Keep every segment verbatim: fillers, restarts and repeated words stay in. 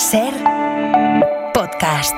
Ser Podcast.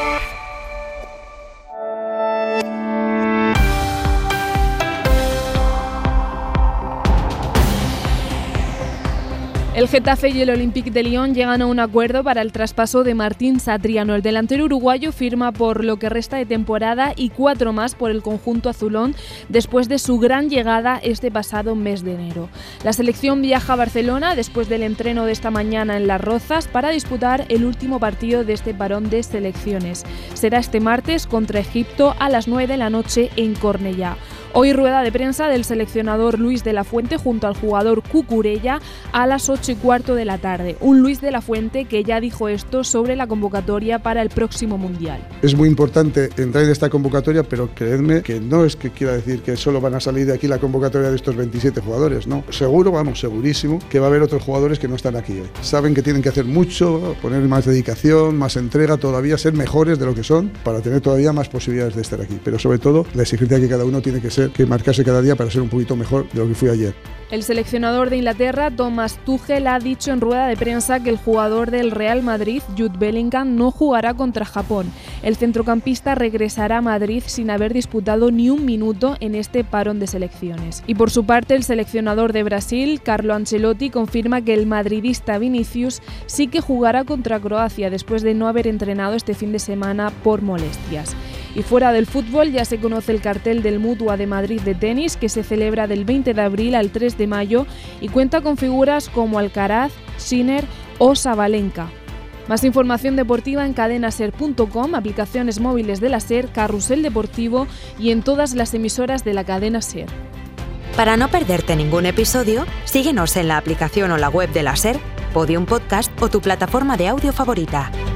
El Getafe y el Olympique de Lyon llegan a un acuerdo para el traspaso de Martín Satriano. El delantero uruguayo firma por lo que resta de temporada y cuatro más por el conjunto azulón después de su gran llegada este pasado mes de enero. La selección viaja a Barcelona después del entreno de esta mañana en Las Rozas para disputar el último partido de este parón de selecciones. Será este martes contra Egipto a las nueve de la noche en Cornellá. Hoy rueda de prensa del seleccionador Luis de la Fuente junto al jugador Cucurella a las ocho y cuarto de la tarde. Un Luis de la Fuente que ya dijo esto sobre la convocatoria para el próximo Mundial. Es muy importante entrar en esta convocatoria, pero creedme que no es que quiera decir que solo van a salir de aquí la convocatoria de estos veintisiete jugadores, ¿no? Seguro, vamos, segurísimo, que va a haber otros jugadores que no están aquí hoy. Saben que tienen que hacer mucho, poner más dedicación, más entrega todavía, ser mejores de lo que son para tener todavía más posibilidades de estar aquí. Pero sobre todo, la exigencia que cada uno tiene que ser, que marcarse cada día para ser un poquito mejor de lo que fui ayer. El seleccionador de Inglaterra, Thomas Tuchel, ha dicho en rueda de prensa que el jugador del Real Madrid, Jude Bellingham, no jugará contra Japón. El centrocampista regresará a Madrid sin haber disputado ni un minuto en este parón de selecciones. Y por su parte, el seleccionador de Brasil, Carlo Ancelotti, confirma que el madridista Vinicius sí que jugará contra Croacia después de no haber entrenado este fin de semana por molestias. Y fuera del fútbol ya se conoce el cartel del Mutua de Madrid de tenis, que se celebra del veinte de abril al tres de mayo y cuenta con figuras como Alcaraz, Sinner o Sabalenka. Más información deportiva en cadena ser punto com, aplicaciones móviles de la SER, Carrusel Deportivo y en todas las emisoras de la cadena SER. Para no perderte ningún episodio, síguenos en la aplicación o la web de la SER, Podium Podcast o tu plataforma de audio favorita.